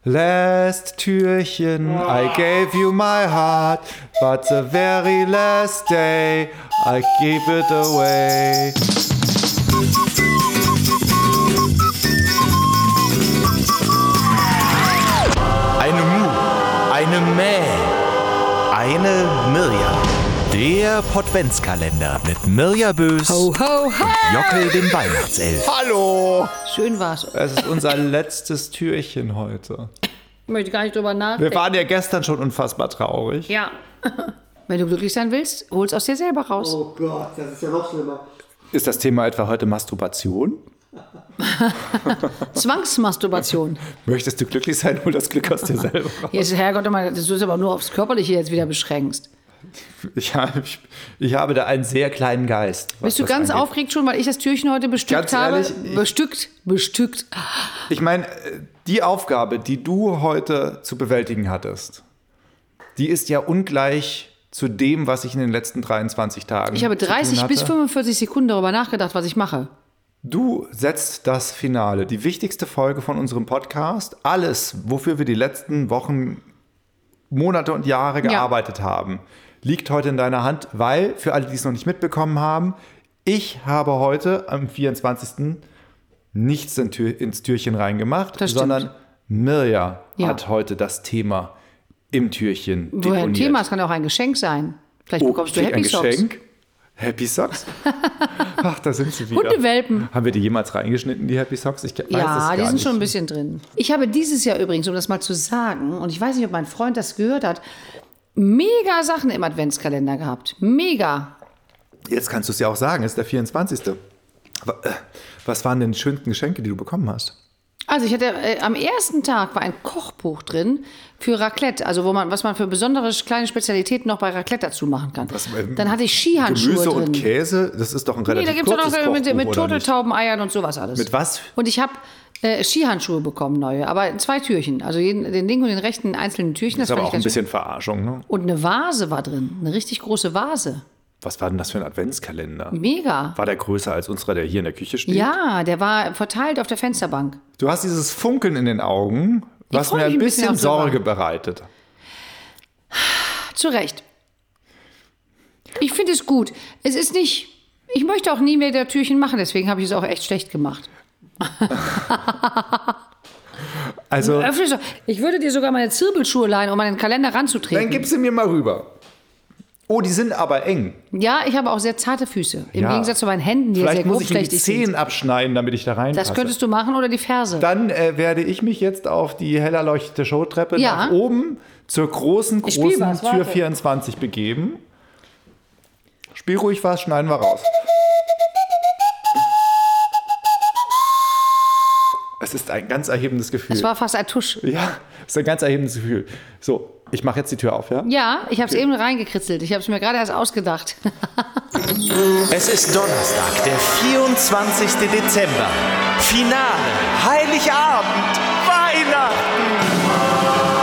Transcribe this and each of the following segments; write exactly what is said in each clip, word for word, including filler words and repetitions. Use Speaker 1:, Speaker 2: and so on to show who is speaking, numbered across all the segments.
Speaker 1: Last Türchen, I gave you my heart, but the very last day, I gave it away. Eine Mu, eine Mäh, eine Mirja. Der Podventskalender mit Mirja Bös
Speaker 2: ho, ho, ho.
Speaker 1: und Jockel, dem Weihnachtself. Hallo!
Speaker 2: Schön war's.
Speaker 1: Es ist unser letztes Türchen heute.
Speaker 2: Ich möchte gar nicht drüber nachdenken.
Speaker 1: Wir waren ja gestern schon unfassbar traurig.
Speaker 2: Ja. Wenn du glücklich sein willst, hol's aus dir selber raus.
Speaker 3: Oh Gott, das ist ja noch schlimmer.
Speaker 1: Ist das Thema etwa heute Masturbation?
Speaker 2: Zwangsmasturbation.
Speaker 1: Möchtest du glücklich sein, hol das Glück aus dir selber raus.
Speaker 2: Jetzt, Herrgott, dass du es aber nur aufs Körperliche jetzt wieder beschränkst.
Speaker 1: Ich habe, ich, ich habe da einen sehr kleinen Geist.
Speaker 2: Bist du ganz
Speaker 1: angeht.
Speaker 2: aufgeregt schon, weil ich das Türchen heute bestückt
Speaker 1: Ganz
Speaker 2: habe?
Speaker 1: ehrlich, ich-
Speaker 2: bestückt, bestückt.
Speaker 1: Ich meine, die Aufgabe, die du heute zu bewältigen hattest, die ist ja ungleich zu dem, was ich in den letzten dreiundzwanzig Tagen
Speaker 2: Ich habe
Speaker 1: zu tun
Speaker 2: dreißig
Speaker 1: hatte.
Speaker 2: bis fünfundvierzig Sekunden darüber nachgedacht, was ich mache.
Speaker 1: Du setzt das Finale, die wichtigste Folge von unserem Podcast, alles, wofür wir die letzten Wochen, Monate und Jahre gearbeitet haben, liegt heute in deiner Hand, weil, für alle, die es noch nicht mitbekommen haben, ich habe heute am vierundzwanzigsten nichts in Tür, ins Türchen reingemacht,
Speaker 2: Das stimmt.
Speaker 1: sondern Mirja
Speaker 2: Ja.
Speaker 1: hat heute das Thema im Türchen
Speaker 2: Woher ein
Speaker 1: deponiert.
Speaker 2: Thema, es kann auch ein Geschenk sein. Vielleicht
Speaker 1: Oh,
Speaker 2: bekommst du
Speaker 1: krieg
Speaker 2: Happy
Speaker 1: ein
Speaker 2: Socks.
Speaker 1: Geschenk? Happy Socks? Ach, da sind sie wieder.
Speaker 2: Hundewelpen.
Speaker 1: Haben wir die jemals reingeschnitten, die Happy Socks? Ich weiß es
Speaker 2: Ja,
Speaker 1: gar
Speaker 2: die sind
Speaker 1: nicht.
Speaker 2: schon ein bisschen drin. Ich habe dieses Jahr übrigens, um das mal zu sagen, und ich weiß nicht, ob mein Freund das gehört hat, mega Sachen im Adventskalender gehabt. Mega.
Speaker 1: Jetzt kannst du es ja auch sagen, es ist der vierundzwanzigste. Aber, äh, was waren denn die schönsten Geschenke, die du bekommen hast?
Speaker 2: Also ich hatte äh, am ersten Tag war ein Kochbuch drin für Raclette, also wo man, was man für besondere kleine Spezialitäten noch bei Raclette dazu machen kann.
Speaker 1: Was, ähm,
Speaker 2: Dann hatte ich Skihandschuhe
Speaker 1: Gemüse
Speaker 2: drin.
Speaker 1: und Käse, das ist doch ein
Speaker 2: Nee,
Speaker 1: relativ
Speaker 2: da gibt es
Speaker 1: kurzes
Speaker 2: auch noch mit,
Speaker 1: Kochbuch,
Speaker 2: mit
Speaker 1: oder nicht?
Speaker 2: Turteltauben, Eiern und sowas alles.
Speaker 1: Mit was?
Speaker 2: Und ich habe äh, Skihandschuhe bekommen, neue, aber in zwei Türchen. Also jeden, den linken und den rechten in einzelnen Türchen.
Speaker 1: Das ist aber
Speaker 2: fand
Speaker 1: auch
Speaker 2: ich
Speaker 1: ein
Speaker 2: ganz
Speaker 1: bisschen Verarschung, ne?
Speaker 2: schön. Und eine Vase war drin, eine richtig große Vase.
Speaker 1: Was war denn das für ein Adventskalender?
Speaker 2: Mega.
Speaker 1: War der größer als unserer, der hier in der Küche steht?
Speaker 2: Ja, der war verteilt auf der Fensterbank.
Speaker 1: Du hast dieses Funkeln in den Augen, was
Speaker 2: freu
Speaker 1: mir
Speaker 2: mich
Speaker 1: ein
Speaker 2: ein bisschen
Speaker 1: bisschen
Speaker 2: auf so
Speaker 1: Sorge bereitet.
Speaker 2: Zu Recht. Ich finde es gut. Es ist nicht. Ich möchte auch nie mehr der Türchen machen, deswegen habe ich es auch echt schlecht gemacht.
Speaker 1: Also,
Speaker 2: Öffne doch- Ich würde dir sogar meine Zirbelschuhe leihen, um an den Kalender ranzutreten.
Speaker 1: dann gib sie mir mal rüber. Oh, die sind aber eng.
Speaker 2: Ja, ich habe auch sehr zarte Füße. Im
Speaker 1: Ja.
Speaker 2: Gegensatz zu meinen Händen, die ja sehr
Speaker 1: Vielleicht muss ich mir die
Speaker 2: grobschlächtig sind.
Speaker 1: Zehen abschneiden, damit ich da reinpasse.
Speaker 2: Das könntest du machen oder die Ferse.
Speaker 1: Dann äh, werde ich mich jetzt auf die hell erleuchtete Showtreppe
Speaker 2: Ja.
Speaker 1: nach oben zur großen,
Speaker 2: Ich spiel
Speaker 1: großen
Speaker 2: was,
Speaker 1: Tür
Speaker 2: warte.
Speaker 1: vierundzwanzig begeben. Spiel ruhig was, schneiden wir raus. Es ist ein ganz erhebendes Gefühl.
Speaker 2: Es war fast ein Tusch.
Speaker 1: Ja, es ist ein ganz erhebendes Gefühl. So, ich mache jetzt die Tür auf, ja?
Speaker 2: Ja, ich habe es eben reingekritzelt. Ich habe es mir gerade erst ausgedacht.
Speaker 4: Es ist Donnerstag, der vierundzwanzigste Dezember. Finale, Heiligabend, Weihnachten.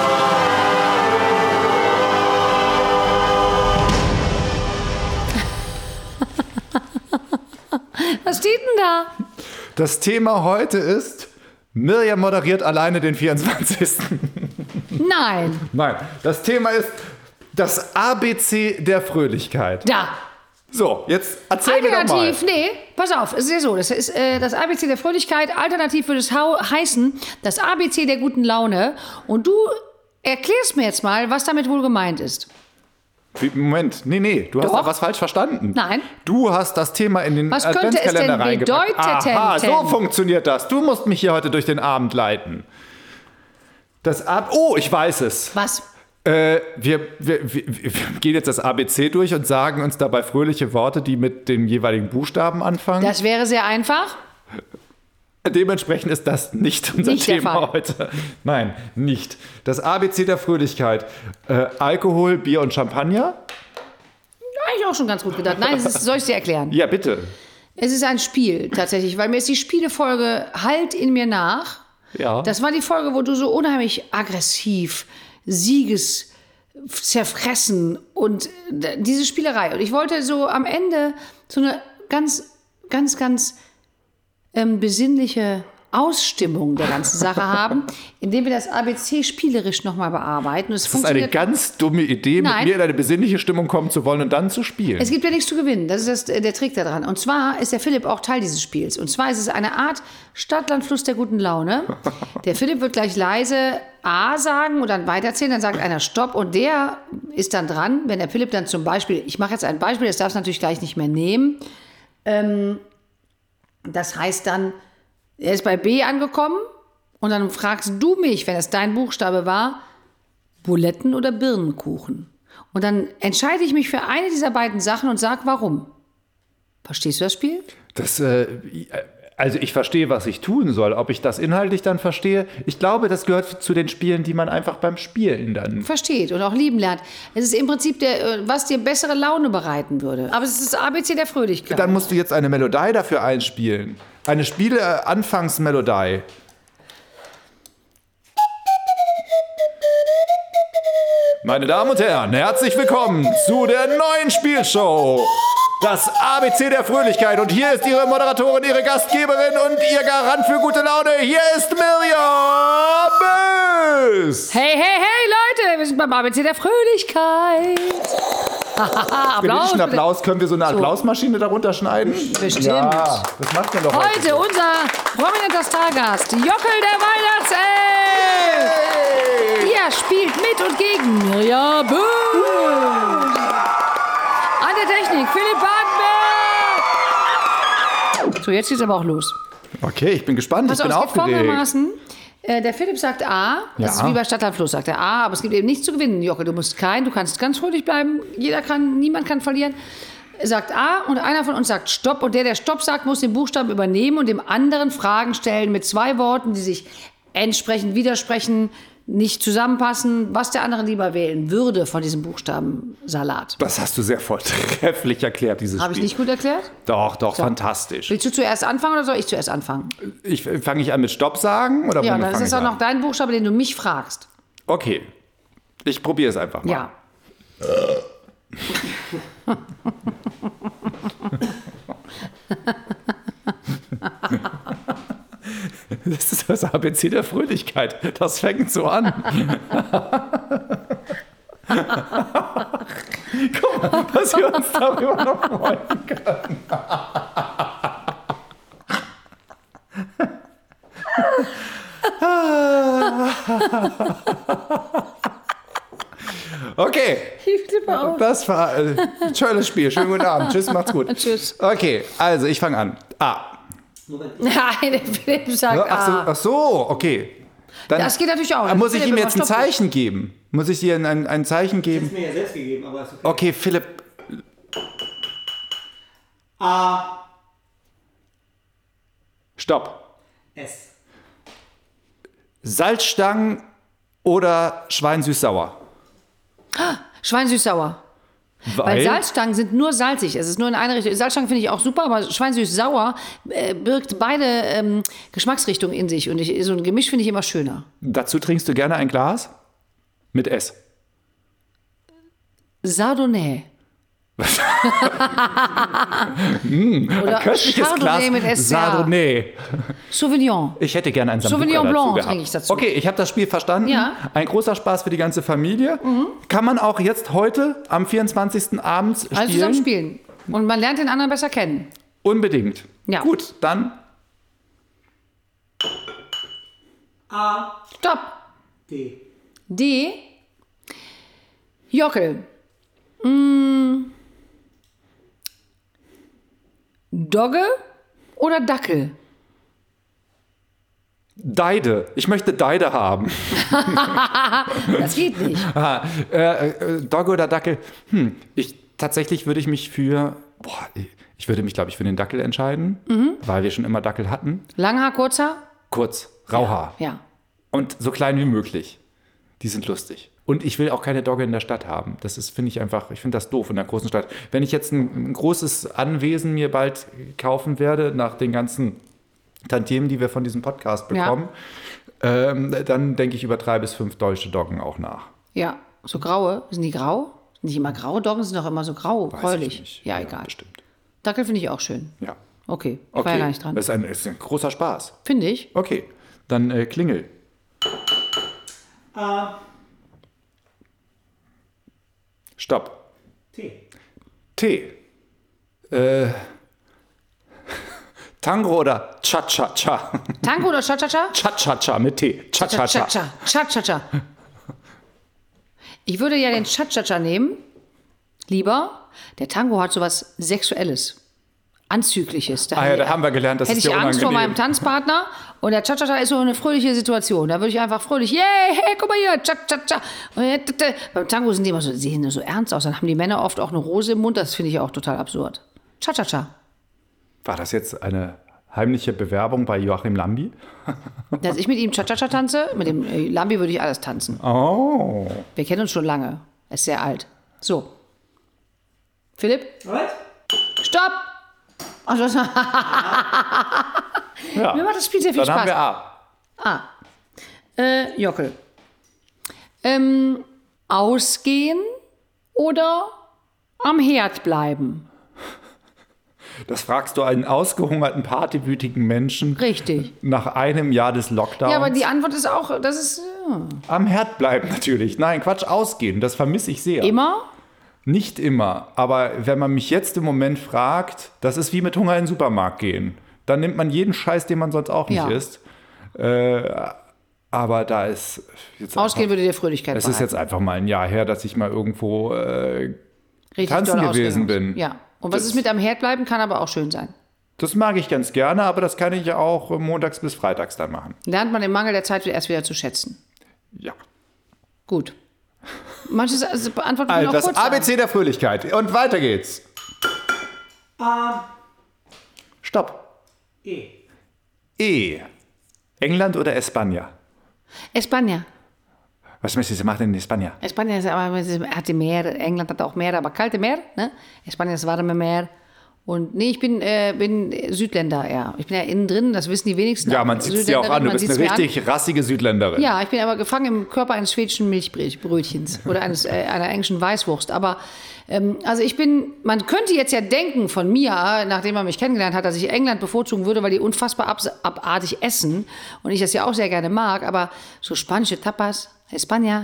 Speaker 2: Was steht denn da?
Speaker 1: Das Thema heute ist, Mirja moderiert alleine den vierundzwanzigsten
Speaker 2: Nein.
Speaker 1: Nein, das Thema ist das A B C der Fröhlichkeit.
Speaker 2: Da.
Speaker 1: So, jetzt erzähl mir doch mal.
Speaker 2: Alternativ, nee, pass auf, es ist ja so, das ist äh, das A B C der Fröhlichkeit, alternativ würde es hau- heißen, das A B C der guten Laune. Und du erklärst mir jetzt mal, was damit wohl gemeint ist.
Speaker 1: Wie, Moment, nee, nee, du hast
Speaker 2: Doch.
Speaker 1: da was falsch verstanden.
Speaker 2: Nein.
Speaker 1: Du hast das Thema in den
Speaker 2: Was könnte es
Speaker 1: Adventskalender
Speaker 2: denn
Speaker 1: reingepackt.
Speaker 2: bedeuten?
Speaker 1: Aha, so funktioniert das. Du musst mich hier heute durch den Abend leiten. Das Ab Oh, ich weiß es.
Speaker 2: Was?
Speaker 1: Äh, wir, wir, wir, wir gehen jetzt das A B C durch und sagen uns dabei fröhliche Worte, die mit dem jeweiligen Buchstaben anfangen.
Speaker 2: Das wäre sehr einfach.
Speaker 1: Dementsprechend ist das nicht unser
Speaker 2: Nicht der
Speaker 1: Thema
Speaker 2: Fall.
Speaker 1: heute. Nein, nicht. Das A B C der Fröhlichkeit. Äh, Alkohol, Bier und Champagner?
Speaker 2: Eigentlich auch schon ganz gut gedacht. Nein, es ist, soll ich dir erklären?
Speaker 1: Ja, bitte.
Speaker 2: Es ist ein Spiel tatsächlich, weil mir ist die Spielefolge Halt in mir nach.
Speaker 1: Ja.
Speaker 2: Das war die Folge, wo du so unheimlich aggressiv, Sieges zerfressen und d- diese Spielerei. Und ich wollte so am Ende so eine ganz, ganz, ganz ähm, besinnliche Ausstimmung der ganzen Sache haben, indem wir das A B C spielerisch nochmal bearbeiten. Es
Speaker 1: Das ist eine ganz dumme Idee,
Speaker 2: Nein.
Speaker 1: mit mir in eine besinnliche Stimmung kommen zu wollen und dann zu spielen.
Speaker 2: Es gibt ja nichts zu gewinnen. Das ist das, der Trick daran. Und zwar ist der Philipp auch Teil dieses Spiels. Und zwar ist es eine Art Stadt-Land-Fluss der guten Laune. Der Philipp wird gleich leise A sagen und dann weiterzählen. Dann sagt einer Stopp und der ist dann dran. Wenn der Philipp dann zum Beispiel, ich mache jetzt ein Beispiel, das darfst du natürlich gleich nicht mehr nehmen. Ähm, das heißt dann, er ist bei B angekommen und dann fragst du mich, wenn es dein Buchstabe war, Buletten oder Birnenkuchen. Und dann entscheide ich mich für eine dieser beiden Sachen und sage, warum. Verstehst du das Spiel?
Speaker 1: Das, äh, also ich verstehe, was ich tun soll. Ob ich das inhaltlich dann verstehe, ich glaube, das gehört zu den Spielen, die man einfach beim Spielen dann...
Speaker 2: Versteht und auch lieben lernt. Es ist im Prinzip, der, was dir bessere Laune bereiten würde. Aber es ist das A B C der Fröhlichkeit.
Speaker 1: Dann musst du jetzt eine Melodie dafür einspielen. Eine Spiele-Anfangsmelodie. Meine Damen und Herren, herzlich willkommen zu der neuen Spielshow. Das A B C der Fröhlichkeit. Und hier ist Ihre Moderatorin, Ihre Gastgeberin und Ihr Garant für gute Laune. Hier ist Mirjam Bös.
Speaker 2: Hey, hey, hey, Leute, wir sind beim A B C der Fröhlichkeit. Applaus.
Speaker 1: Einen Applaus. Können wir so eine Applausmaschine darunter schneiden?
Speaker 2: Bestimmt.
Speaker 1: Ja, das macht man doch
Speaker 2: Heute
Speaker 1: heute.
Speaker 2: unser prominenter Stargast, Jockel der Weihnachtself. Ihr spielt mit und gegen Mirjam Bös. An der Technik, Philipp Bartenberg. So, jetzt geht's aber auch los.
Speaker 1: Okay, ich bin gespannt.
Speaker 2: Pass
Speaker 1: ich bin
Speaker 2: auf, es geht
Speaker 1: aufgeregt.
Speaker 2: folgendermaßen. Äh, der Philipp sagt A, das
Speaker 1: Ja.
Speaker 2: ist wie bei Stadt, Land, Fluss, sagt er A, aber es gibt eben nichts zu gewinnen, Jockel, du musst kein, du kannst ganz fröhlich bleiben, jeder kann, niemand kann verlieren. Er sagt A und einer von uns sagt Stopp und der, der Stopp sagt, muss den Buchstaben übernehmen und dem anderen Fragen stellen mit zwei Worten, die sich entsprechend widersprechen, nicht zusammenpassen, was der andere lieber wählen würde von diesem Buchstabensalat.
Speaker 1: Das hast du sehr vortrefflich erklärt, dieses
Speaker 2: Habe ich
Speaker 1: Spiel.
Speaker 2: nicht gut erklärt?
Speaker 1: Doch, doch, fantastisch.
Speaker 2: Willst du zuerst anfangen oder soll ich zuerst anfangen?
Speaker 1: Ich, fange ich an mit Stopp sagen? Oder
Speaker 2: Ja,
Speaker 1: womit
Speaker 2: dann ist
Speaker 1: fange
Speaker 2: es
Speaker 1: ich
Speaker 2: auch
Speaker 1: an?
Speaker 2: noch dein Buchstabe, den du mich fragst.
Speaker 1: Okay, ich probiere es einfach mal.
Speaker 2: Ja.
Speaker 1: Das ist das A B C der Fröhlichkeit. Das fängt so an. Guck mal, was wir uns darüber noch freuen können. Okay,
Speaker 2: Ich flippe aus.
Speaker 1: das war äh, ein schönes Spiel. Schönen guten Abend. Tschüss, macht's gut.
Speaker 2: Tschüss.
Speaker 1: Okay, also ich fange an. A.
Speaker 2: Nein, der Philipp sagt
Speaker 1: Ach so,
Speaker 2: A.
Speaker 1: ach so, okay. Dann
Speaker 2: Das geht natürlich auch.
Speaker 1: muss ich
Speaker 2: Philipp
Speaker 1: ihm
Speaker 2: immer
Speaker 1: jetzt ein
Speaker 2: Stopp.
Speaker 1: Zeichen geben? Muss ich dir ein, ein Zeichen
Speaker 3: Das ist
Speaker 1: geben?
Speaker 3: mir ja selbst gegeben, aber ist okay.
Speaker 1: Okay, Philipp.
Speaker 3: A,
Speaker 1: Stopp.
Speaker 3: S.
Speaker 1: Salzstangen oder Schwein süß-sauer?
Speaker 2: Schwein süß-sauer. Weil Salzstangen sind nur salzig. Es ist nur in eine Richtung. Salzstangen finde ich auch super, aber Schwein süß-sauer äh, birgt beide ähm, Geschmacksrichtungen in sich. Und ich, so ein Gemisch finde ich immer schöner.
Speaker 1: Dazu trinkst du gerne ein Glas? Mit S.
Speaker 2: Chardonnay. Oder
Speaker 1: Köstliches
Speaker 2: Chardonnay
Speaker 1: Glas
Speaker 2: mit S C H.
Speaker 1: Chardonnay.
Speaker 2: Sauvignon.
Speaker 1: Ich hätte gerne ein Sambuca
Speaker 2: Sauvignon
Speaker 1: dazu
Speaker 2: Blanc
Speaker 1: gehabt.
Speaker 2: trinke ich dazu.
Speaker 1: Okay, ich habe das Spiel verstanden.
Speaker 2: Ja.
Speaker 1: Ein großer Spaß für die ganze Familie. Kann man auch jetzt heute am vierundzwanzigsten abends spielen?
Speaker 2: Also zusammen spielen. Und man lernt den anderen besser kennen.
Speaker 1: Unbedingt.
Speaker 2: Ja.
Speaker 1: Gut, dann
Speaker 3: A,
Speaker 2: Stopp.
Speaker 3: D.
Speaker 2: D. Jockel. Mm. Dogge oder Dackel?
Speaker 1: Deide. Ich möchte Deide haben.
Speaker 2: Das geht nicht.
Speaker 1: Aha, äh, äh, Dogge oder Dackel? Hm, ich, tatsächlich würde ich mich für, boah, ich würde mich, glaube ich, für den Dackel entscheiden,
Speaker 2: Mhm.
Speaker 1: weil wir schon immer Dackel hatten.
Speaker 2: Langhaar, Kurzhaar?
Speaker 1: Kurz, Rauhaar.
Speaker 2: Ja.
Speaker 1: Und so klein wie möglich. Die sind lustig. Und ich will auch keine Dogge in der Stadt haben. Das ist, finde ich einfach, ich finde das doof in der großen Stadt. Wenn ich jetzt ein, ein großes Anwesen mir bald kaufen werde, nach den ganzen Tantiemen, die wir von diesem Podcast bekommen, ähm, dann denke ich über drei bis fünf deutsche Doggen auch nach.
Speaker 2: Ja. So graue. Sind die grau? Sind nicht immer grau? Doggen sind doch immer so grau,
Speaker 1: Weiß
Speaker 2: gräulich.
Speaker 1: ich nicht.
Speaker 2: Ja, egal.
Speaker 1: Bestimmt.
Speaker 2: Dackel finde ich auch schön.
Speaker 1: Ja.
Speaker 2: Okay, ich war ja gar nicht dran.
Speaker 1: Das ist ein, ist ein großer Spaß.
Speaker 2: Finde ich.
Speaker 1: Okay, dann äh, Klingel.
Speaker 3: A.
Speaker 1: Stopp.
Speaker 3: T.
Speaker 1: T. Äh, Tango oder Cha-Cha-Cha?
Speaker 2: Tango oder Cha-Cha-Cha?
Speaker 1: Cha-Cha-Cha mit T. Cha-Cha-Cha.
Speaker 2: Cha-Cha-Cha. Cha-Cha-Cha. Ich würde ja den Cha-Cha-Cha nehmen. Lieber. Der Tango hat sowas Sexuelles. Anzügliches. Da
Speaker 1: Ah ja, da haben wir gelernt, das
Speaker 2: hätte
Speaker 1: ist
Speaker 2: ich
Speaker 1: ja
Speaker 2: Angst vor
Speaker 1: unangenehm.
Speaker 2: meinem Tanzpartner. Und der Cha-Cha-Cha ist so eine fröhliche Situation. Da würde ich einfach fröhlich, yay, hey, guck mal hier, Cha-Cha-Cha. Und ja, t- t- beim Tango sind die immer so, sehen so ernst aus. Dann haben die Männer oft auch eine Rose im Mund. Das finde ich auch total absurd. Cha-Cha-Cha.
Speaker 1: War das jetzt eine heimliche Bewerbung bei Joachim Lambi?
Speaker 2: Dass ich mit ihm Cha-Cha-Cha tanze, mit dem äh, Lambi würde ich alles tanzen.
Speaker 1: Oh.
Speaker 2: Wir kennen uns schon lange. Er ist sehr alt. So. Philipp?
Speaker 3: Was?
Speaker 2: Stopp! Ach, das, mir
Speaker 1: Ja.
Speaker 2: macht das Spiel sehr viel
Speaker 1: Dann haben
Speaker 2: Spaß.
Speaker 1: wir A.
Speaker 2: Ah. Äh, Jockel. Ähm, ausgehen oder am Herd bleiben?
Speaker 1: Das fragst du einen ausgehungerten, partywütigen Menschen
Speaker 2: Richtig.
Speaker 1: nach einem Jahr des Lockdowns.
Speaker 2: Ja, aber die Antwort ist auch, das ist ja.
Speaker 1: Am Herd bleiben natürlich. Nein, Quatsch, ausgehen. Das vermisse ich sehr.
Speaker 2: Immer.
Speaker 1: Nicht immer. Aber wenn man mich jetzt im Moment fragt, das ist wie mit Hunger in den Supermarkt gehen. Dann nimmt man jeden Scheiß, den man sonst auch nicht
Speaker 2: Ja.
Speaker 1: isst. Äh, aber da ist jetzt
Speaker 2: Ausgehen
Speaker 1: einfach,
Speaker 2: würde dir Fröhlichkeit
Speaker 1: es ist
Speaker 2: bereiten.
Speaker 1: jetzt einfach mal ein Jahr her, dass ich mal irgendwo äh,
Speaker 2: Richtig
Speaker 1: tanzen
Speaker 2: doll
Speaker 1: gewesen
Speaker 2: ausgehen muss.
Speaker 1: bin.
Speaker 2: Ja. Und was
Speaker 1: Das-
Speaker 2: ist mit am Herd bleiben, kann aber auch schön sein.
Speaker 1: Das mag ich ganz gerne, aber das kann ich auch montags bis freitags dann machen.
Speaker 2: Lernt man im Mangel der Zeit erst wieder zu schätzen.
Speaker 1: Ja.
Speaker 2: Gut. Manches also beantworten wir
Speaker 1: Also
Speaker 2: noch
Speaker 1: das
Speaker 2: kurz.
Speaker 1: A B C der Fröhlichkeit. Und weiter geht's.
Speaker 3: A.
Speaker 1: Stopp.
Speaker 3: E.
Speaker 1: E. England oder España?
Speaker 2: España.
Speaker 1: Was möchtest du machen in España?
Speaker 2: España ist aber, hat die Meer, England hat auch Meer, aber kalte Meer. Ne? España ist warme Meer. Und nee, ich bin, äh, bin Südländer eher. Ich bin ja innen drin, das wissen die wenigsten.
Speaker 1: Ja, man sieht es dir auch an. Du
Speaker 2: Man
Speaker 1: bist
Speaker 2: sieht's
Speaker 1: eine
Speaker 2: mir
Speaker 1: richtig rassige Südländerin.
Speaker 2: An. Ja, ich bin aber gefangen im Körper eines schwedischen Milchbrötchens oder eines, äh, einer englischen Weißwurst. Aber ähm, also ich bin, man könnte jetzt ja denken von mir, nachdem man mich kennengelernt hat, dass ich England bevorzugen würde, weil die unfassbar ab, abartig essen und ich das ja auch sehr gerne mag. Aber so spanische Tapas, España,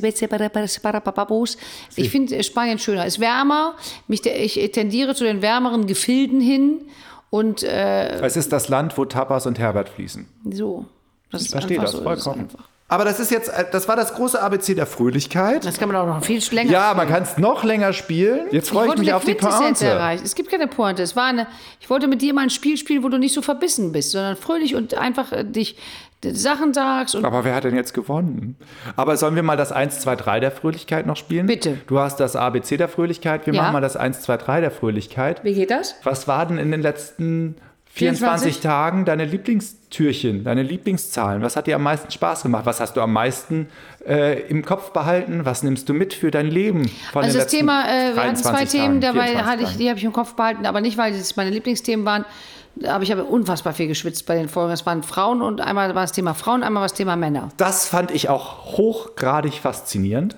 Speaker 2: ich finde Spanien schöner. Ist wärmer. Mich, ich tendiere zu den wärmeren Gefilden hin. Und äh,
Speaker 1: Es ist das Land, wo Tapas und Herbert fließen.
Speaker 2: so. Das
Speaker 1: Ich
Speaker 2: ist
Speaker 1: verstehe
Speaker 2: einfach
Speaker 1: das
Speaker 2: so, das ist
Speaker 1: vollkommen.
Speaker 2: einfach.
Speaker 1: Aber das ist jetzt, äh, das war das große A B C der Fröhlichkeit.
Speaker 2: Das kann man auch noch viel länger.
Speaker 1: Ja, man kann es noch länger spielen. Jetzt freue ich,
Speaker 2: wollte
Speaker 1: mich
Speaker 2: eine
Speaker 1: auf die
Speaker 2: Quintessenz
Speaker 1: Pointe.
Speaker 2: erreichen. Es gibt keine Pointe. Es war eine, ich wollte mit dir mal ein Spiel spielen, wo du nicht so verbissen bist, sondern fröhlich und einfach äh, dich äh, Sachen sagst. Und
Speaker 1: Aber wer hat denn jetzt gewonnen? Aber sollen wir mal das eins, zwei, drei der Fröhlichkeit noch spielen?
Speaker 2: Bitte.
Speaker 1: Du hast das A B C der Fröhlichkeit, wir
Speaker 2: Ja.
Speaker 1: machen mal das eins, zwei, drei der Fröhlichkeit.
Speaker 2: wie geht das?
Speaker 1: Was war denn in den letzten vierundzwanzig
Speaker 2: vierundzwanzig?
Speaker 1: Tagen deine Lieblingstürchen, deine Lieblingszahlen? Was hat dir am meisten Spaß gemacht? Was hast du am meisten äh, im Kopf behalten? Was nimmst du mit für dein Leben? Von
Speaker 2: Also
Speaker 1: den
Speaker 2: das
Speaker 1: letzten
Speaker 2: Thema, äh, wir hatten zwei
Speaker 1: dreiundzwanzig
Speaker 2: Themen,
Speaker 1: Tagen,
Speaker 2: dabei
Speaker 1: vierundzwanzig
Speaker 2: hatte ich,
Speaker 1: Tagen?
Speaker 2: die habe ich im Kopf behalten, aber nicht, weil es meine Lieblingsthemen waren. Aber ich habe unfassbar viel geschwitzt bei den Folgen. Es waren Frauen und einmal war das Thema Frauen, einmal war das Thema Männer.
Speaker 1: Das fand ich auch hochgradig faszinierend.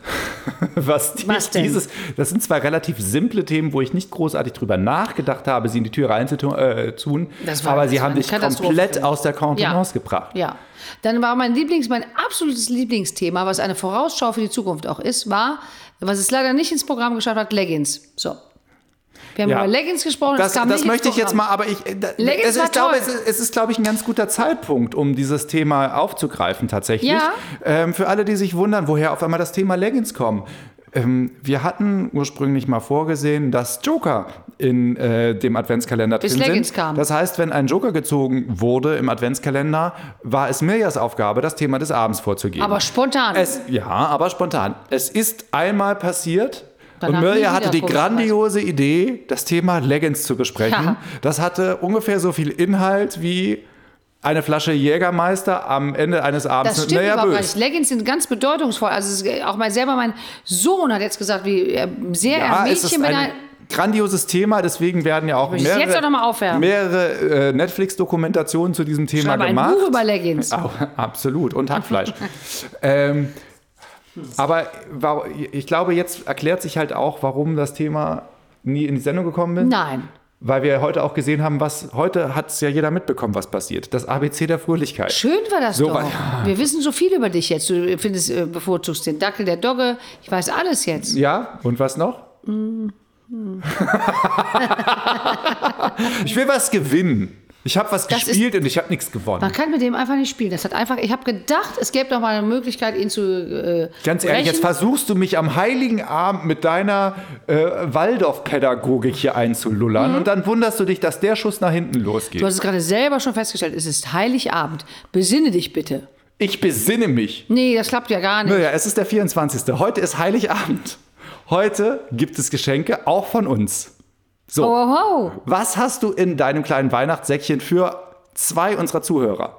Speaker 1: Was, die,
Speaker 2: Was denn?
Speaker 1: dieses, das sind zwei relativ simple Themen, wo ich nicht großartig drüber nachgedacht habe, sie in die Tür reinzutun. Äh, tun.
Speaker 2: Das war-
Speaker 1: aber
Speaker 2: das
Speaker 1: sie
Speaker 2: war
Speaker 1: haben
Speaker 2: eine
Speaker 1: dich
Speaker 2: Katastrophe.
Speaker 1: komplett aus der Kontenance
Speaker 2: Ja.
Speaker 1: gebracht.
Speaker 2: Ja. Dann war mein Lieblings, mein absolutes Lieblingsthema, was eine Vorausschau für die Zukunft auch ist, war, was es leider nicht ins Programm geschafft hat, Leggings. So. Wir haben
Speaker 1: Ja.
Speaker 2: über Leggings gesprochen.
Speaker 1: Das,
Speaker 2: kam
Speaker 1: das
Speaker 2: nicht
Speaker 1: möchte
Speaker 2: ins
Speaker 1: ich jetzt
Speaker 2: Programm.
Speaker 1: mal, aber ich, äh, da-
Speaker 2: Leggings
Speaker 1: es,
Speaker 2: war
Speaker 1: ich glaube,
Speaker 2: toll.
Speaker 1: es ist, es ist, glaube ich, ein ganz guter Zeitpunkt, um dieses Thema aufzugreifen tatsächlich.
Speaker 2: Ja.
Speaker 1: Ähm, für alle, die sich wundern, woher auf einmal das Thema Leggings kommt. Ähm, wir hatten ursprünglich mal vorgesehen, dass Joker in äh, dem Adventskalender
Speaker 2: Bis
Speaker 1: drin
Speaker 2: Leggings
Speaker 1: sind.
Speaker 2: kam.
Speaker 1: Das heißt, wenn ein Joker gezogen wurde im Adventskalender, war es Mirjas Aufgabe, das Thema des Abends vorzugeben.
Speaker 2: Aber spontan.
Speaker 1: Es, ja, aber spontan. Es ist einmal passiert.
Speaker 2: Danach
Speaker 1: Und
Speaker 2: nie
Speaker 1: Mirja hatte
Speaker 2: wieder
Speaker 1: die
Speaker 2: vorbereitet.
Speaker 1: grandiose Idee, das Thema Leggings zu besprechen.
Speaker 2: Ja.
Speaker 1: Das hatte ungefähr so viel Inhalt wie eine Flasche Jägermeister am Ende eines Abends
Speaker 2: Das
Speaker 1: mit
Speaker 2: stimmt
Speaker 1: Mirja
Speaker 2: überhaupt gar
Speaker 1: Bös.
Speaker 2: nicht. Leggings sind ganz bedeutungsvoll. Also es ist, auch mein, selber mein Sohn hat jetzt gesagt, wie er sehr
Speaker 1: Ja,
Speaker 2: ein
Speaker 1: es ist
Speaker 2: Mädchen mit
Speaker 1: ein
Speaker 2: einer...
Speaker 1: grandioses Thema, deswegen werden ja auch
Speaker 2: möchte es
Speaker 1: mehrere,
Speaker 2: jetzt auch noch mal aufwärmen.
Speaker 1: mehrere äh, Netflix-Dokumentationen zu diesem Thema
Speaker 2: Schreibe ein
Speaker 1: gemacht.
Speaker 2: Buch über Leggings.
Speaker 1: Au, absolut. Und Hackfleisch. ähm, aber wa- ich glaube, jetzt erklärt sich halt auch, warum das Thema nie in die Sendung gekommen ist.
Speaker 2: Nein.
Speaker 1: weil wir heute auch gesehen haben, was, heute hat es ja jeder mitbekommen, was passiert. Das A B C der Fröhlichkeit.
Speaker 2: Schön war das
Speaker 1: So
Speaker 2: doch.
Speaker 1: war-
Speaker 2: Wir wissen so viel über dich jetzt. Du findest, äh, bevorzugst den Dackel, der Dogge. Ich weiß alles jetzt.
Speaker 1: Ja, und was noch?
Speaker 2: Mm.
Speaker 1: Ich will was gewinnen. Ich habe was
Speaker 2: Das
Speaker 1: gespielt und ich habe nichts gewonnen.
Speaker 2: Man kann mit dem einfach nicht spielen. Das hat einfach, ich habe gedacht, es gäbe noch mal eine Möglichkeit, ihn zu äh,
Speaker 1: Ganz ehrlich, jetzt
Speaker 2: brechen.
Speaker 1: versuchst du mich am Heiligen Abend mit deiner äh, Waldorf-Pädagogik hier einzulullern
Speaker 2: Mhm.
Speaker 1: und dann wunderst du dich, dass der Schuss nach hinten losgeht.
Speaker 2: Du hast es gerade selber schon festgestellt, es ist Heiligabend. Besinne dich bitte.
Speaker 1: Ich besinne mich.
Speaker 2: Nee, das klappt ja gar nicht.
Speaker 1: Naja, es ist der vierundzwanzigste Heute ist Heiligabend. Heute gibt es Geschenke, auch von uns. So,
Speaker 2: Oh, oh, oh.
Speaker 1: was hast du in deinem kleinen Weihnachtssäckchen für zwei unserer Zuhörer?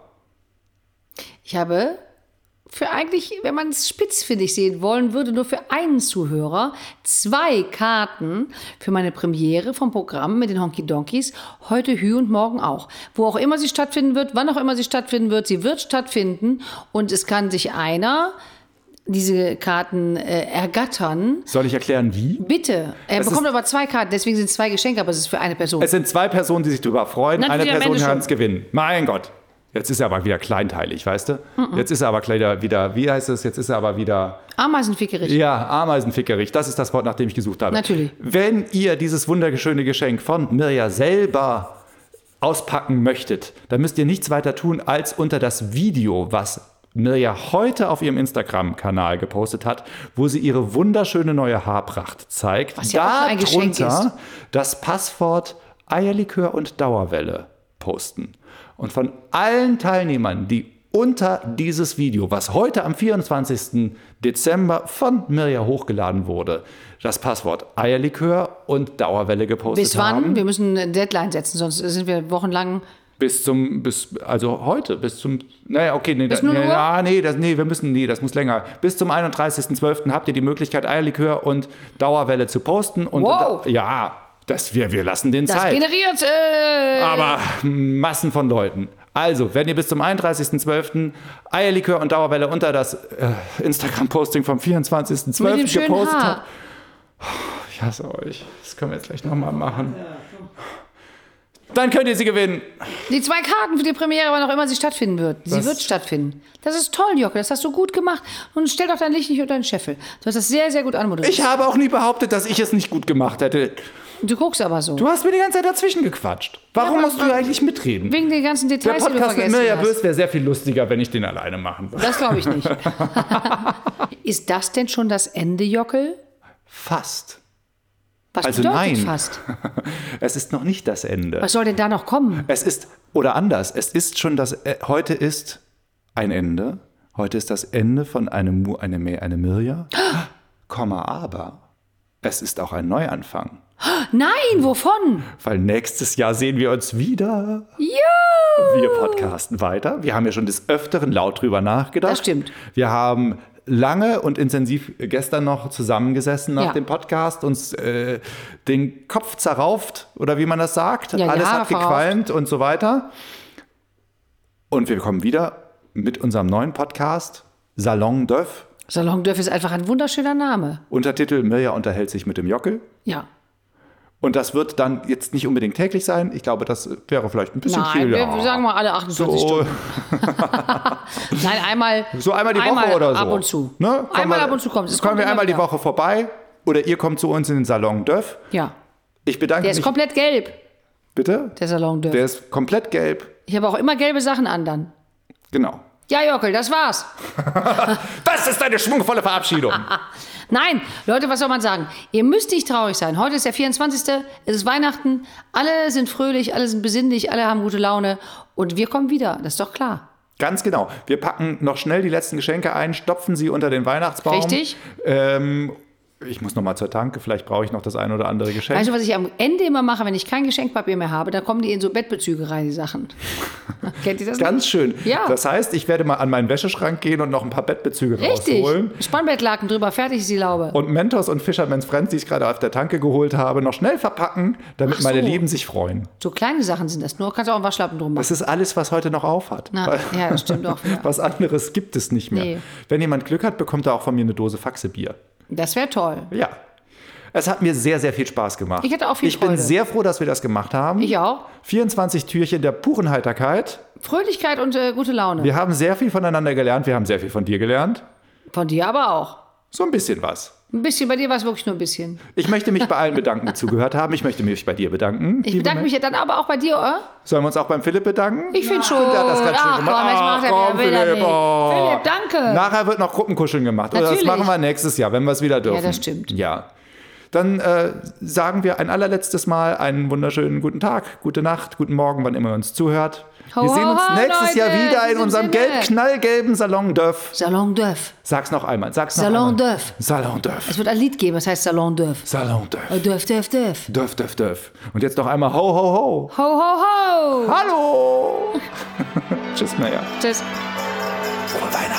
Speaker 2: Ich habe für eigentlich, wenn man es spitzfindig sehen wollen würde, nur für einen Zuhörer zwei Karten für meine Premiere vom Programm mit den Honky Donkeys. Heute Hü und morgen auch. Wo auch immer sie stattfinden wird, wann auch immer sie stattfinden wird, sie wird stattfinden. Und es kann sich einer diese Karten äh, ergattern.
Speaker 1: Soll ich erklären, wie?
Speaker 2: Bitte. Er
Speaker 1: Es
Speaker 2: bekommt
Speaker 1: ist-
Speaker 2: aber zwei Karten, deswegen sind es zwei Geschenke, aber es ist für eine Person.
Speaker 1: Es sind zwei Personen, die sich darüber freuen.
Speaker 2: Natürlich,
Speaker 1: Eine
Speaker 2: am
Speaker 1: Person
Speaker 2: Ende
Speaker 1: kann
Speaker 2: schon.
Speaker 1: es gewinnen. Mein Gott. Jetzt ist er aber wieder kleinteilig, weißt du? Jetzt ist er aber wieder, wieder, wie heißt es? Jetzt ist er aber wieder,
Speaker 2: Ameisenfickerich.
Speaker 1: ja, Ameisenfickerig. Das ist das Wort, nach dem ich gesucht habe.
Speaker 2: Natürlich.
Speaker 1: Wenn ihr dieses wunderschöne Geschenk von Mirja selber auspacken möchtet, dann müsst ihr nichts weiter tun, als unter das Video, was Mirja heute auf ihrem Instagram-Kanal gepostet hat, wo sie ihre wunderschöne neue Haarpracht zeigt.
Speaker 2: Was ja auch ein Geschenk
Speaker 1: Darunter das Passwort Eierlikör und Dauerwelle posten. Und von allen Teilnehmern, die unter dieses Video, was heute am vierundzwanzigsten Dezember von Mirja hochgeladen wurde, das Passwort Eierlikör und Dauerwelle gepostet
Speaker 2: Bis wann?
Speaker 1: haben.
Speaker 2: Wir müssen eine Deadline setzen, sonst sind wir wochenlang.
Speaker 1: Bis zum, bis, also heute, bis zum, naja, okay, nee,
Speaker 2: Bis
Speaker 1: da,
Speaker 2: null
Speaker 1: nee,
Speaker 2: Uhr?
Speaker 1: ja, nee, das, nee, wir müssen, nee, das muss länger. Bis zum einunddreißigsten zwölften habt ihr die Möglichkeit, Eierlikör und Dauerwelle zu posten. Und
Speaker 2: Wow.
Speaker 1: und, ja, das, wir, wir lassen den
Speaker 2: Das
Speaker 1: Zeit.
Speaker 2: generiert. Äh,
Speaker 1: Aber Massen von Leuten. Also, wenn ihr bis zum einunddreißigsten zwölften Eierlikör und Dauerwelle unter das äh, Instagram-Posting vom vierundzwanzigsten
Speaker 2: mit
Speaker 1: zwölften
Speaker 2: dem schönen
Speaker 1: gepostet
Speaker 2: Haar.
Speaker 1: habt, ich hasse euch. Das können wir jetzt gleich nochmal machen. Dann könnt ihr sie gewinnen.
Speaker 2: Die zwei Karten für die Premiere, wann auch immer sie stattfinden wird. Sie
Speaker 1: Das-
Speaker 2: wird stattfinden. Das ist toll, Jocke. Das hast du gut gemacht. Und stell doch dein Licht nicht unter den Scheffel. Du hast das sehr, sehr gut anmoderiert.
Speaker 1: Ich habe auch nie behauptet, dass ich es nicht gut gemacht hätte.
Speaker 2: Du guckst aber so.
Speaker 1: Du hast mir die ganze Zeit dazwischen gequatscht. Warum
Speaker 2: Ja, aber-
Speaker 1: musst du eigentlich mitreden?
Speaker 2: Wegen den ganzen
Speaker 1: Der
Speaker 2: Details, die du
Speaker 1: Podcast mit
Speaker 2: vergessen
Speaker 1: Mirja
Speaker 2: hast.
Speaker 1: Bös wäre sehr viel lustiger, wenn ich den alleine machen würde.
Speaker 2: Das glaube ich nicht. Ist das denn schon das Ende, Jockel?
Speaker 1: Fast.
Speaker 2: Was
Speaker 1: Also
Speaker 2: bedeutet
Speaker 1: nein.
Speaker 2: fast?
Speaker 1: Es ist noch nicht das Ende.
Speaker 2: Was soll denn da noch kommen?
Speaker 1: Es ist, oder anders, es ist schon das, äh, heute ist ein Ende. Heute ist das Ende von einem, Mu- eine, Me- eine Mirja. Komma, aber es ist auch ein Neuanfang.
Speaker 2: Nein, wovon?
Speaker 1: Weil nächstes Jahr sehen wir uns wieder.
Speaker 2: Ja!
Speaker 1: Wir podcasten weiter. Wir haben ja schon des Öfteren laut drüber nachgedacht.
Speaker 2: Das stimmt.
Speaker 1: Wir haben lange und intensiv gestern noch zusammengesessen nach
Speaker 2: Ja.
Speaker 1: dem Podcast, uns äh, den Kopf zerrauft oder wie man das sagt.
Speaker 2: Ja, die
Speaker 1: Alles
Speaker 2: Haare
Speaker 1: hat gequalmt und so weiter. Und wir kommen wieder mit unserem neuen Podcast Salon d'Oeuf.
Speaker 2: Salon d'Oeuf ist einfach ein wunderschöner Name.
Speaker 1: Untertitel Mirja unterhält sich mit dem Jockel.
Speaker 2: Ja.
Speaker 1: Und das wird dann jetzt nicht unbedingt täglich sein. Ich glaube, das wäre vielleicht ein bisschen
Speaker 2: Nein,
Speaker 1: viel.
Speaker 2: wir,
Speaker 1: ja.
Speaker 2: wir sagen mal alle achtundzwanzig
Speaker 1: so,
Speaker 2: Stunden. Nein, einmal.
Speaker 1: so einmal die Woche
Speaker 2: einmal
Speaker 1: oder so.
Speaker 2: ab und zu.
Speaker 1: Ne? Kommen
Speaker 2: Einmal
Speaker 1: wir-
Speaker 2: ab und zu kommt es. Es
Speaker 1: Kommen
Speaker 2: kommt
Speaker 1: wir
Speaker 2: immer
Speaker 1: einmal die
Speaker 2: wieder.
Speaker 1: Woche vorbei oder ihr kommt zu uns in den Salon d'Oeuf.
Speaker 2: Ja.
Speaker 1: Ich bedanke
Speaker 2: Der ist
Speaker 1: mich.
Speaker 2: komplett gelb,
Speaker 1: Bitte?
Speaker 2: der Salon d'Oeuf.
Speaker 1: Der ist komplett gelb.
Speaker 2: Ich habe auch immer gelbe Sachen an dann.
Speaker 1: Genau.
Speaker 2: Ja, Jockel, das war's.
Speaker 1: Das ist eine schwungvolle Verabschiedung.
Speaker 2: Nein, Leute, was soll man sagen? Ihr müsst nicht traurig sein. Heute ist der vierundzwanzigste Es ist Weihnachten. Alle sind fröhlich, alle sind besinnlich, alle haben gute Laune. Und wir kommen wieder. Das ist doch klar.
Speaker 1: Ganz genau. Wir packen noch schnell die letzten Geschenke ein, stopfen sie unter den Weihnachtsbaum.
Speaker 2: Richtig.
Speaker 1: Ähm, ich muss noch mal zur Tanke. Vielleicht brauche ich noch das ein oder andere Geschenk.
Speaker 2: Weißt du, was ich am Ende immer mache, wenn ich kein Geschenkpapier mehr habe? Da kommen die in so Bettbezüge rein, die Sachen. Kennt ihr das
Speaker 1: Ganz
Speaker 2: nicht?
Speaker 1: schön.
Speaker 2: Ja.
Speaker 1: Das heißt, ich werde mal an meinen Wäscheschrank gehen und noch ein paar Bettbezüge
Speaker 2: Richtig.
Speaker 1: rausholen.
Speaker 2: Spannbettlaken drüber, fertig ist die Laube.
Speaker 1: Und Mentos und Fisherman's Friends, die ich gerade auf der Tanke geholt habe, noch schnell verpacken, damit
Speaker 2: Ach so.
Speaker 1: meine Lieben sich freuen.
Speaker 2: So kleine Sachen sind das. Nur kannst du auch einen Waschlappen drum machen.
Speaker 1: Das ist alles, was heute noch auf hat.
Speaker 2: Na,
Speaker 1: Weil-
Speaker 2: ja, das stimmt auch wieder.
Speaker 1: Was anderes gibt es nicht mehr.
Speaker 2: Nee.
Speaker 1: Wenn jemand Glück hat, bekommt er auch von mir eine Dose Faxe Bier.
Speaker 2: Das wäre toll.
Speaker 1: Ja. Es hat mir sehr, sehr viel Spaß gemacht.
Speaker 2: Ich hatte auch viel
Speaker 1: Ich
Speaker 2: Freude.
Speaker 1: bin sehr froh, dass wir das gemacht haben.
Speaker 2: Ich auch.
Speaker 1: vierundzwanzig Türchen der puren Heiterkeit.
Speaker 2: Fröhlichkeit und äh, gute Laune.
Speaker 1: Wir haben sehr viel voneinander gelernt. Wir haben sehr viel von dir gelernt.
Speaker 2: Von dir aber auch.
Speaker 1: So ein bisschen was.
Speaker 2: Ein bisschen, bei dir war es wirklich nur ein bisschen.
Speaker 1: Ich möchte mich bei allen bedanken, die zugehört haben. Ich möchte mich bei dir bedanken.
Speaker 2: Ich bedanke mich ja dann aber auch bei dir, oder?
Speaker 1: Sollen wir uns auch beim Philipp bedanken?
Speaker 2: Ich finde schon.
Speaker 1: Der hat das ganz schön
Speaker 2: Ach
Speaker 1: gemacht.
Speaker 2: komm, jetzt macht er
Speaker 1: Ach,
Speaker 2: wieder, will er
Speaker 1: Philipp,
Speaker 2: nicht.
Speaker 1: oh.
Speaker 2: Philipp, danke.
Speaker 1: Nachher wird noch Gruppenkuscheln gemacht. Oder das
Speaker 2: Natürlich.
Speaker 1: machen wir nächstes Jahr, wenn wir es wieder dürfen.
Speaker 2: Ja, das stimmt.
Speaker 1: Ja. Dann äh, sagen wir ein allerletztes Mal einen wunderschönen guten Tag, gute Nacht, guten Morgen, wann immer ihr uns zuhört.
Speaker 2: Ho,
Speaker 1: wir sehen
Speaker 2: ho,
Speaker 1: uns
Speaker 2: ho,
Speaker 1: nächstes
Speaker 2: Leute,
Speaker 1: Jahr wieder
Speaker 2: in
Speaker 1: in
Speaker 2: diesem
Speaker 1: unserem
Speaker 2: Sinne.
Speaker 1: gelb knallgelben Salon d'Oeuf.
Speaker 2: Salon d'Oeuf.
Speaker 1: Sag's noch einmal. Sag's noch
Speaker 2: Salon
Speaker 1: einmal.
Speaker 2: d'Oeuf.
Speaker 1: Salon d'Oeuf.
Speaker 2: Es wird ein Lied geben, das heißt Salon d'Oeuf.
Speaker 1: Salon d'Oeuf.
Speaker 2: Oh, D'Oeuf, D'Oeuf, D'Oeuf.
Speaker 1: D'Oeuf, d'Oeuf, d'Oeuf. Und jetzt noch einmal ho, ho, ho.
Speaker 2: Ho, ho, ho.
Speaker 1: Hallo. Tschüss, Maya.
Speaker 2: Tschüss.
Speaker 1: Frohe Weihnachten.